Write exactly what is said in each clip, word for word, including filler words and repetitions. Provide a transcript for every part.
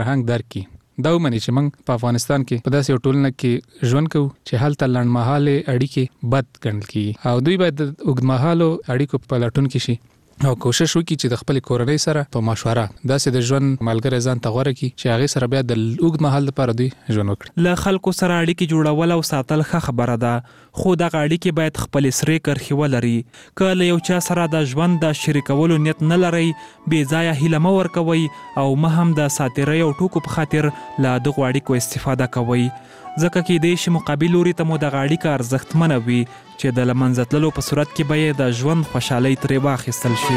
فرهنګ درکې. دا ومني چې موږ په افغانستان کې په داسې ټولنه کې ژوند کوو چې هلته لنډمهاله اړیکې بد ګڼل کیږي او دوی باید د اوږدمهالو اړیکو په لټون کې شي او کوشش وکړي چې د خپل کورنۍ سره په مشوره داسې د ژوند ملګری ځان ته غوره کړي چې هغه سره بیا د اوږد مهال لپاره دوی ژوند وکړي. له خلکو سره اړیکې جوړول او ساتل ښه خبره ده، خو دغه اړیکې باید خپل سرې کرښې ولري. که له یو چا سره د ژوند د شریکولو نیت نه لرئ، بې ځایه هیله مه ورکوئ او مه هم د ساتیرۍ او ټوکو په خاطر له دغو اړیکو استفاده کوئ، ځکه کېدای شي مقابل لوري ته مو دغه اړیکه ارزښتمنه وي چې د له منځه تللو په صورت کې به یې د ژوند خوشحالۍ ترې واخیستل شي.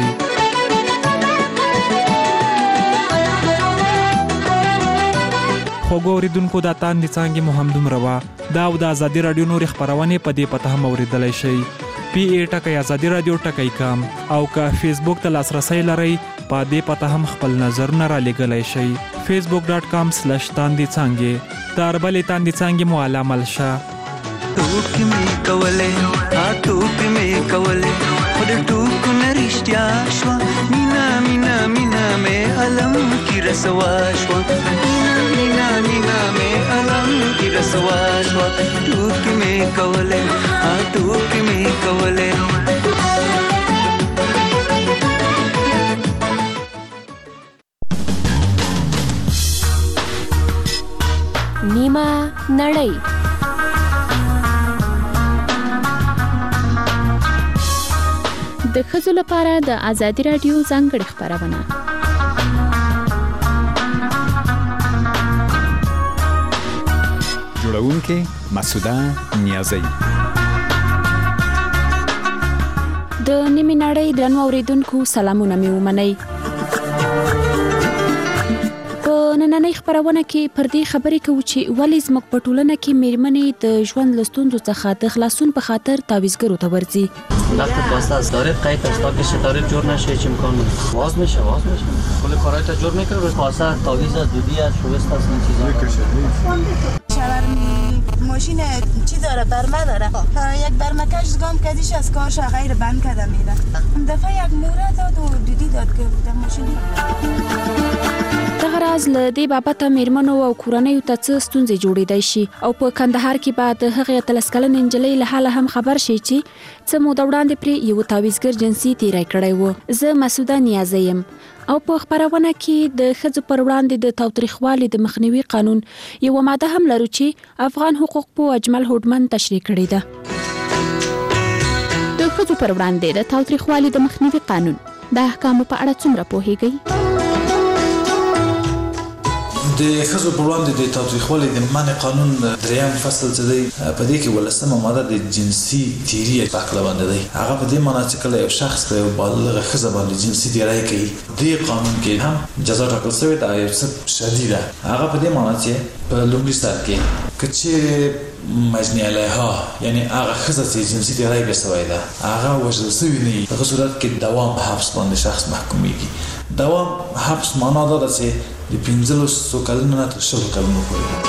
خوږو اورېدونکو دا تاندې څانګې مو هم دومره وه. دا او د ازادي راډیو نورې خپرونې په دې پته هم اورېدلی شئ. پی ای ټکی ازادي راډیو ټکی کام او که فیسبوک ته لاسرسی لرئ په دې پته هم خپل نظرونه را لېږلی شئ. فیسبوک ډاټ کام سلش تاندې څانګې. تر بلې تاندې څانګې مو علامه ملشه. ټوکې مې کولې ها ټوکې مې کولې خو د ټوکو نه رښتیا شوه، مینا مینا مینا مې علم کې رسوا شوه، مینا مینا مینا مې علم کې رسوا شوه، ټوکې مې کولې ها ټوکې مې کولې. نیمه نړۍ. د ښځو لپاره د ازادي راډیو ځانګړې خپرونه. جوړونکې مسعوده نیازی. د نیمه نړۍ درنو اوریدونکو سلامونه مې ومنئ. په نننۍ خپرونه کې پر دې خبرې کوو چې ولې زموږ په ټولنه کې میرمنې د ژوند له ستونزو څخه د خلاصون په خاطر تعویضګرو ته ورځي. وقتی خواسته از داره قید است تا که ستاره جور نشه هیچ امکان نیست. واز میشه واز میشه کل کارهای تا جور میکنه روی خواسته تعویض از دودی از شوست است این چیزا. شاورمی ماشین چی داره برمه داره، یک برمکش گام کدیش از کارش غیر بند کرده میره. دفعه یک موره داد و دودی داد که بوده ماشین. دغه راز له دې بابته میرمنو او کورنیو ته څه ستونزې جوړېدای شي او په کندهار کې به د هغې اتلس کلنې نجلۍ له حاله هم خبر شي چې څه موده وړاندې پرې یو تعویضګر جنسي تیری کړی و. زه مسعوده نیازی یم او په خپرونه کې د ښځو پر وړاندې د تاوتریخوالي د مخنیوي قانون یوه ماده هم لرو چې افغان حقوق پوه اجمل هوډمن تشریح کړې ده. د ښځو پر وړاندې د تاوتریخوالي د مخنیوي قانون د احکامو په اړه څومره پوهیږئ؟ د ښځو په وړاندې د تاوتریخوالي د منع قانون دریم فصل چې دی په دې کې ولسمه ماده د جنسي تیري په هکله باندې دی. هغه په دې معنی چې کله یو شخص په یو بالغه ښځه باندې جنسي تیری کوي، دې قانون کې هم جزا ټاکل شوې ده یو څه شدیده. هغه په دې معنی چې په لومړي سر کې که چیرې مجني علیها یعنی هغه ښځه چې جنسي تیری پرې شوی ده هغه وژل شوې نه وي، په هغه صورت کې دوام په حبس باندې شخص محکومیږي. دوام حبس معنا دا ده چې د پنځلسو کلونو نه تر شلو کلونو پورې.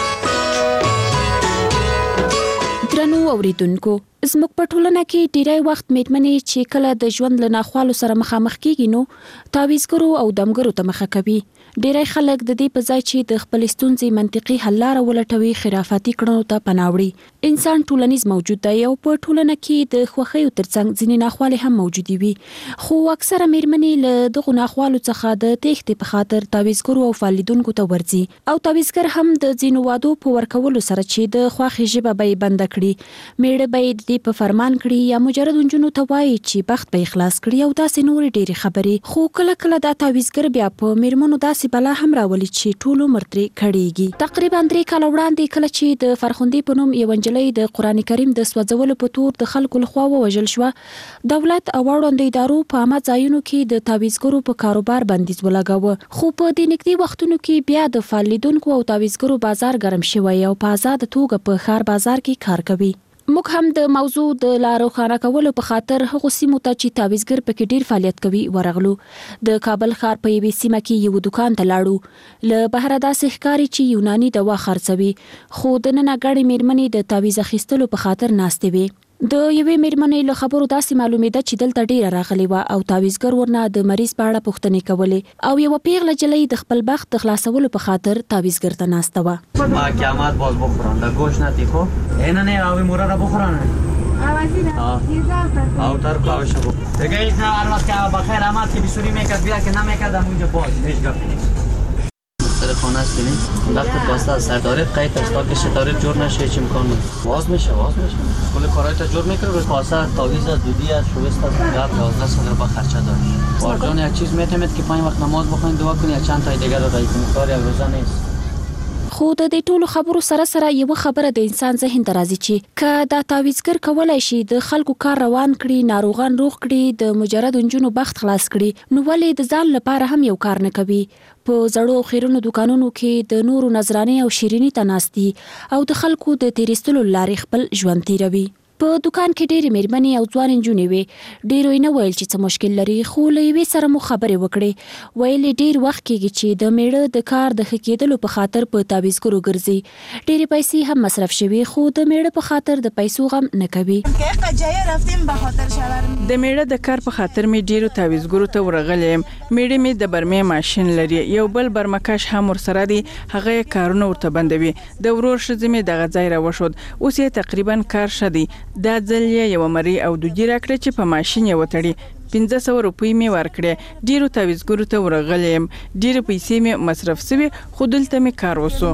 درنو اوریدونکو، زموږ په ټولنه کې ډیری وخت میرمنې چې کله د ژوند له ناخوالو سره مخامخ کیږي نو تعویضګرو او دمګرو ته مخه کوي. ډیری خلک د دې په ځای چې د خپل ستونزې منطقي حل لاره ولټوي خرافاتي کړنو ته پناه وړي. انسان ټولنیز موجود دی او په ټولنه کې د خوښیو ترڅنګ ځینې ناخوالې هم موجودې وي، خو اکثره میرمنې له دغو ناخوالو څخه د تېښتې په خاطر تعویضګرو او فالدونکو ته ورځي او تعویضګر هم د ځینو وعدو په ورکولو سره چې د خوښې ژبه به یې بنده کړي، میړه به یې د دې په فرمان کړي یا مجرد نجونو ته وایي چې بخت به یې خلاص کړي او داسې نورې ډېرې خبرې. خو کله کله دا تعویضګر بیا په میرمنو داسې بلا هم راولي چې ټول عمر ترې کړېږي. تقریبا درې کاله وړاندې کله چې د فرخندې په نوم یوه نجلۍ د قرآن کریم د سوځولو په تور د خلکو لخوا ووژل شوه، دولت او اړوندو ادارو په عامه ځایونو کې د تعویضګرو په کاروبار بندیز ولګاوه. خو په دې نږدې وختونو کې بیا د فالدونکو او تعویضګرو بازار ګرم شوی او په آزاده توګه په ښار بازار کې کار کوي. موږ هم د موضوع د لا روښانه کولو په خاطر هغو سیمو ته چې تعویضګر پکې ډیر فعالیت کوي ورغلو. د کابل ښار په یوې سیمه کې یو دکان ته لاړو. له بهره داسې ښکاري چې یوناني دوا خرڅوي، خو دننه ګڼې میرمنې د تعویض اخیستلو په خاطر ناستې وې. د یوې میرمنې له خبرو داسې معلومېده چې دلته ډیره راغلی و او تعویذګر ورنه د مریض په اړه پوښتنې کولې او یو پیغله جلۍ د خپل بخت د خلاصولو په خاطر تعویذګر ته ناسته و. ما قیامت باز بخورن در گوش نتیخو اینه نه آوی مورا را بخورن آوازی نه آو تر کاوش بو دیگه این هر وقت که بخیر آمد که بیسوری میکرد بیا که نمیکردم اونجا باز هیچ گفتی نیست. سر خانه است بینید وقت باسته از سردارت قید است تا که ستارت جور نشه هیچ امکان نیست. واز میشه واز میشه کل کارایت جور میکنه روی کاسه تاویز است دودی است شوست است گپ یازده سال با خرچه داشت. بارجان یک چیز میتونید که پنج وقت نماز بخونید دعا کنید چند تا دیگر رو رای کنید کار یک روزه نیست. خو د دې ټولو خبرو سره سره یو خبره د انسان ذهن ته راځي چې که دا تعویذګر کولای شي د خلکو کار روان کړي ناروغان روغ کړي د مجرد انجونو بخت خلاص کړي نو ولې د ځان لپاره هم یو کار نه کوي په زړو خیرونو دکانونو کې د نورو نظرانه او شیرینی ته ناستي او د خلکو د تیرستلو لارې خپل ژوند تیروي. په دکان کې ډېرې میرمنې او ځوان نجونې وې ډېرو یې نه ویل چې څه مشکل لري خو له یوې سره مو خبرې وکړې ویل ډېر وخت کېږي چې د میړه د کار د ښه کېدلو په خاطر په تعویذګرو ګرځي ډېرې پیسې هم مصرف شوي خو د میړه په خاطر د پیسو غم نه کوي. د میړه د کار په خاطر می ډېرو تعویذګرو ته ورغلی یم. میړه می د برمې ماشین لري یو بل برمکش هم ورسره دی هغه کارونه ورته بندوي د ورور ښځې مې دغه ځای راوښود اوس یې تقریبا کار ښه دی. دا ځل یې یو مری او دوجی راکړه چې په ماشین یې وتړي پنځه سوه روپۍ مې ورکړې ډېرو تعویذګرو ته ورغلی یم ډېرې پیسې مې مصرف سوي خو دلته مې کار وسو.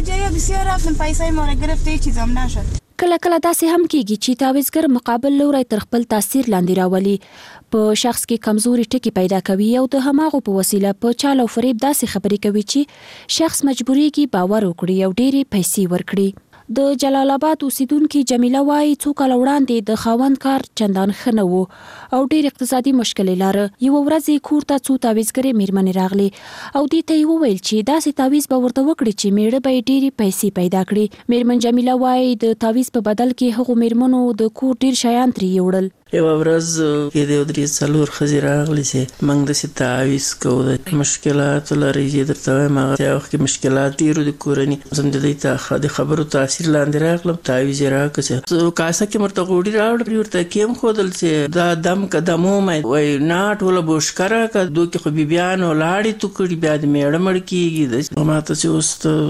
کله کله داسې هم کېږي چې تعویذګر مقابل لوری تر خپل تاثیر لاندې راولي په شخص کې کمزوري ټکي پیدا کوي او د هماغو په وسیله په چال او فریب داسې خبرې کوي چې شخص مجبورېږي باور وکړي او ډېرې پیسې ورکړي. د جلال آباد اوسیدونکو جمیله وايي څو کال وړاندې د خاوند کار چندان ښه نه و او ډېر اقتصادي مشکلې لاره. یو ورځ کور ته څو تعویذګرې میرمنې راغلي او دې ته یې وویل چې داسې تعویذ به ورته وکړي چې میړه به یې ډېرې پیسې پیدا کړي. میرمن جمیله وايي د تعویذ په بدل کې هغو میرمنو د کور ډېر شیان ترې یوړل. یو ورځ کې د درې څلور ښځې راغلي چې موږ داسې تعویذ کوو د مشکلاتو لري چې درته وایم هغه هغه وخت کې مشکلات ډېرو د کورني زه د دې د خبرو تاثیر لاندې راغلم تعویذ یې راکړه چې کاسه کې ورته غوړي راوړه ورته کېمښودل چې دا دم که دم ومه وایي نه ټوله بوشکه راکړه دوی کې خو بیبیانو لاړې تو کړي بیا د میړه مړ کېږي ما ته چې اوس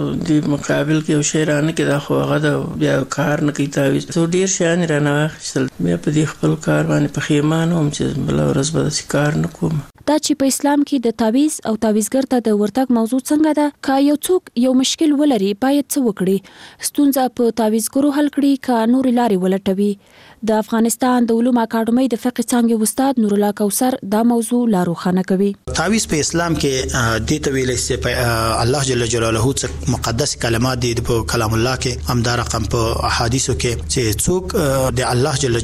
د مقابل کې یو شی رانه کې دا خو هغه د بیا کار نه کوي تعویذ څو ډېر شیان یې رانه واخیستل بیا په دې خپل کار باندې پښیمانه وم چې بله ورځ به داسې کار نه کوم. دا چې په اسلام کې د تعویذ او تعویذګر ته د ورتګ موضوع څنګه ده که یو څوک یو مشکل ولري باید څه وکړي ستونزه په تعویذګرو حل کړي که نورې لارې ولټوي. د افغانستان د علومو اکاډمۍ د فقه څانګې استاد نور الله کوثر دا موضوع لا روښانه کوي. تعویذ په اسلام کې دې ته ویل چې الله جل جلاله څخه مقدس کلمات دي په کلام الله کې همدا رقم په احادیثو کې چې څوک د الله جل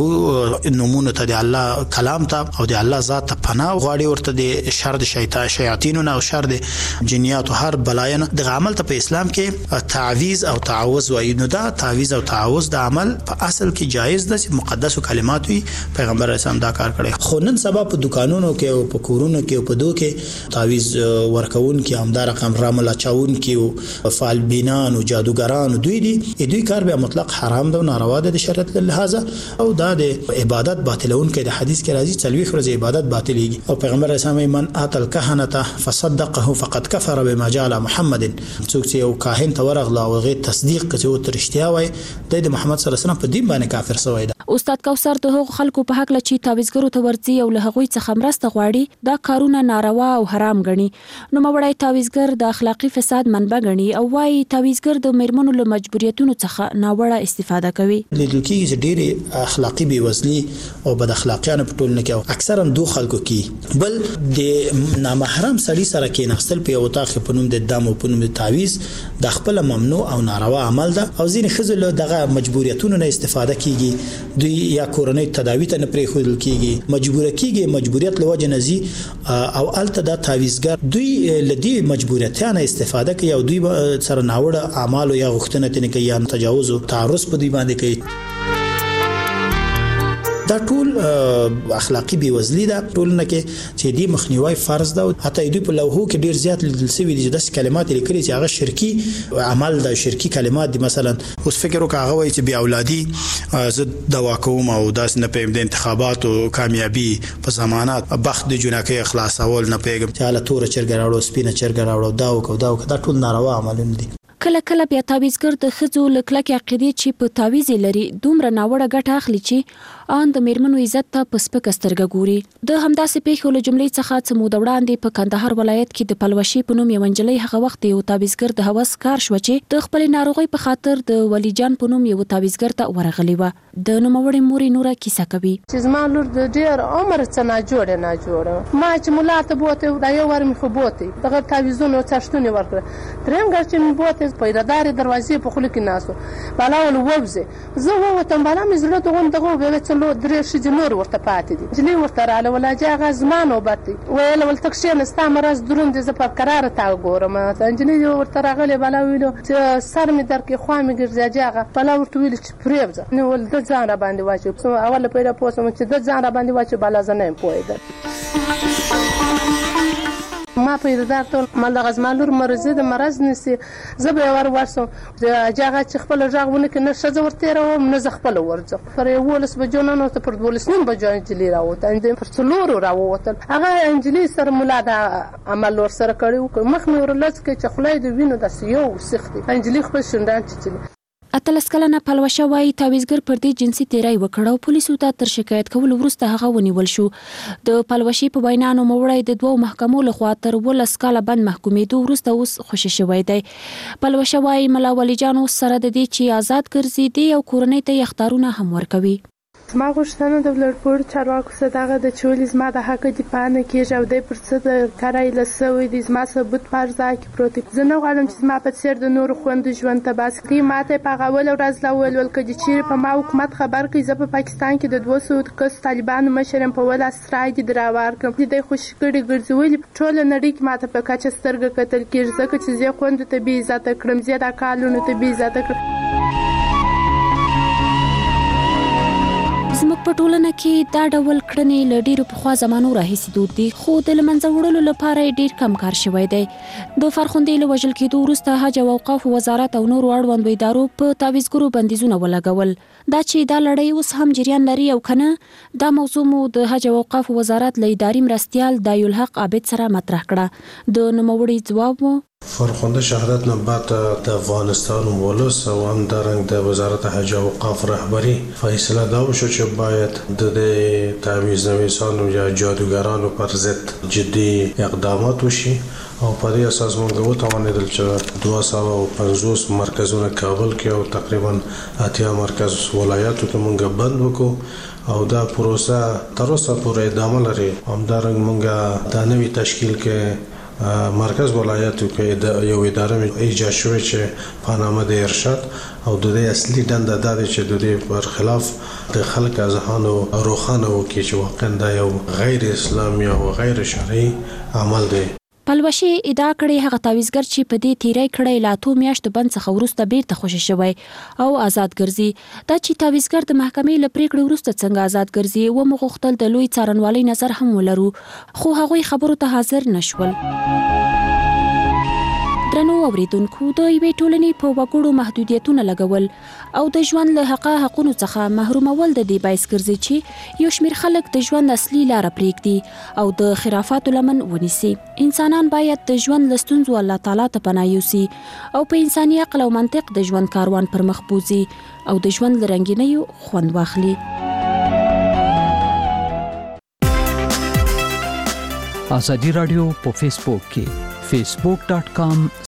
جلاله نومونه ته د الله کلام ته او د الله ذات ته پناه غواړي ورته د شر د شیطان شیاطینو او شر د جنیاتو هر بلاین د عمل ته په اسلام کې تعویذ او تعوذ وایي نو دا تعویذ او تعوذ د عمل په اصل کې جایز ده چې مقدس کلمات وي پیغمبر اسلام دا کار کړی خو نن سبا په دکانونو کې او په کورونو کې او په دوه کې تعویذ ورکون کې همدا رقم رامل اچاون کې او فالبینان او جادوګران دوی دي دوی کار به مطلق حرام ده او ناروا ده د شریعت له لحاظه او دا د عبادت باطلون کې د حدیث کې راځي څلوي ورځې عبادت باطلېږي او پیغمبر اسلام من اتل کهنه فصدقه فقد كفر بما جاء محمد څوک چې یو کاهن ته ورغله او غي تصدیق کوي او ترشتیا وای د محمد صلی الله علیه وسلم په دین باندې کافر شوی دی. استاد کوثر د هغو خلکو په حق لچې تعویذګرو ته ورځي او له هغوی څخه مرسته غواړي دا کارونه ناروا او حرام ګڼي. نو موړی تعویذګر د اخلاقی فساد منبع ګڼي او وايي تعویذګر د میرمنو له مجبوریتونو څخه ناوړه استفاده کوي. لیدل کېږي چې ډېرې اخلاقي بېوزلي او بد اخلاقیانو په ټولنه کې اکثرا دوه خلکو کې بل د نامحرم سړي سره کېناستل په یو اتاق کې په نوم د دم او په نوم د تعویذ د خپل ممنوع او ناروا عمل ده او ځینې ښځې له دغه مجبوریتونو نه استفاده کېږي دوی یا کورنۍ تداوی ته نه پرېښودل کېږي مجبوره کېږي مجبوریت له وجې نه ځي او هلته دا تعویذګر دوی له دې مجبوریتیانه استفاده کوي او دوی سره ناوړه اعمالو یا غوښتنه ترې کوي یا تجاوز او تعرض په دوی باندې کوي. دا ټول اخلاقی بیوزلی ده ټولنه کې چې دې مخنیوي فرض ده. حتی دوی په لوحو کې ډیر زیات لیدل شوی دي چې د کلمات لیکلي چې هغه شرکی عمل د شرکی کلمات دي. مثلا اوس فکر وکړه هغه وایي چې بیا اولادي زه دوا کوم او داس نه پېم د انتخاباتو کامیابی په ضمانات بخت د جنکه خلاصول نه پیګم چې حاله تور چرګ راوړو سپینه چرګ راوړو دا وکړو دا وکړو دا ټول ناروا عملونه دي. کله کله بیا تعویزګر د خځو لکلک عقیده چې په تعویز لري دومره ناوړه ګټه اخلي چې ان د میرمنو عزت ته په سپک سترګه ګوري. د همداسې پیښو له جملې څخه څه مو د وړاندې په کندهار ولایت کې د پلوشي په نوم یو نجلۍ هغه وخت یو تعویزګر د هوس کار شو چې د خپل ناروغي په خاطر د ولی جان په نوم یو تعویزګر ته ورغلی و. د نوموړې موري نوره کیسه کوي چې زما لور د ډیر عمر څخه نه جوړه نه جوړه ما چې مولا ته بوته دا یو ور مخ بوته دغه تعویزونو څشتونه ورکړه دریم ګر چې بوته پیدادار دروازې په خله کې ناسو بالاول ووبزه زه ووتم بالا مې زړه دغه دغه به څلو درې شې نور ورته پاتې دي جلی ورته رااله ولا جاغه زمانو باتي ویل ول تکشین استا مرز درون دي ز په قرار تا ګورم ته انجنیر ورته راغله بالا ویلو چې سر می درکې خوا می ګرځا جاغه بالا ورته ویل چې پریبزه نو ول د ځان را باندې واچو اول پیدا پوسم چې د ځان را باندې واچو بالا زنه پوهیده ما پیدا ټول مال د غزمالور مرزه د مرز نسی زبې ور ورسم جاغه چې خپل ژغونه کې نشه زور تیر او نه خپل ورځه پر ولس بجونه نو ته پر ولسنیم بجون جلی راوت اندې پر څلور راوت هغه انجلی سره مولا د عمل ور سره کړو مخ مې ورلس کې چې خلای د وینو د سیو سختي انجلی خپل شوندان چې اتلس کلنه پلوشه وایي تعویزګر پر دې جنسي تیرای وکړ او پولیسو ته تر شکایت کول وروسته هغه ونیول شو. د پلوشي په وینا نوموړی د دوه محکمو لخوا تر ولس کاله بند محکومېدو وروسته اوس خوشی شوی دی. پلوشه وایي ملا ولی جان اوس سره د دې چې آزاد ګرځي دی او کورنۍ ته اختیارونه هم ورکوي. ما غوښتنه د ولرپور چارواکو څخه دغه د چولې زما د حق دفاع نه کېږي او د پر څه د کارای لسوي د زما ثبوت پر ځای کې پروت دی. زه نه غواړم چې زما په څیر د نور خوند ژوند ته بس کړي. ماته په غول ورځ لا ول ول کړي چې په ما حکومت خبر کړي زه په پاکستان کې د دوه سوه کس طالبانو مشرم په ول اسرای دي دراوار کوم د خوش کړي ګرځولي ټول نړۍ کې ماته په کاچ سترګه کتل کېږي ځکه چې زه خوند ته بي عزت کړم زه د کالونو ته بي عزت کړم. زموږ په ټولنه کې دا ډول کړنې له ډیرو پخوا زمانو راهیسې دود دي خو د له منځه وړلو لپاره ډیر کم کار شوی دی. د فرخندې له وژل کېدو وروسته حج او اوقاف وزارت او نورو اړوندو ادارو په تعویزګرو بندیزونه ولګول. دا چې دا لړۍ اوس هم جریان لري او کنه دا موضوع مو د حج او اوقاف وزارت له اداري مرستیال دایالحق عابد سره مطرح کړه. د نوموړي ځواب مو فرخنده شهادت نه بعد د افغانستان ولس او هم درنګ د وزارت حج او اوقاف رهبری فیصله دا وشو چې باید د تعویض نویسانو یا جادوګرانو پر ضد جدي اقدامات وشي او په دې اساس موږ وتوانیدل چې دوه سوه او پنځوس مرکزونه کابل کې او تقریبا اتیا مرکز ولایاتو کې موږ بند وکړو او دا پروسه تر اوسه پورې ادامه لري. همدارنګه موږ د نوي تشکیل کې مرکز ولایاتو کې یو اداره ایجاد شوې چې په نامه د ارشاد او د دې اصلي دنده دا ده چې د دې پر خلاف د خلک اذهانو روښانه وکړي چې واقعا دا یو غیر اسلامي او غیر شرعي عمل دی. پلوشي ادعا کړې هغه تعویزګر چې په دې تیرای کړې لا تو میاشت بند څخه وروسته بیرته خوشی شوی او آزاد ګرځي. دا چې تعویزګر د محکمې له پریکړې وروسته څنګه آزاد ګرځي و مغوښتل د لوی څارنوالۍ نظر هم ولرو خو هغوی خبرو ته حاضر نشول. درنو اوریدونکو د یوې ټولنې په وګړو محدودیتونه لګول او د ژوند له حقه حقونو څخه محرومول د دې باعث ګرځي چې یو شمېر خلک د ژوند اصلي لاره پرېږدي او د خرافاتو لمن ونیسي. انسانان باید د ژوند له ستونزو الله تعالی ته پناه یوسي او په انساني عقل او منطق د ژوند کاروان پر مخ بوځي او د ژوند له رنګینیو خوند واخلي. ازادي رادیو په فیسبوک کې facebook.com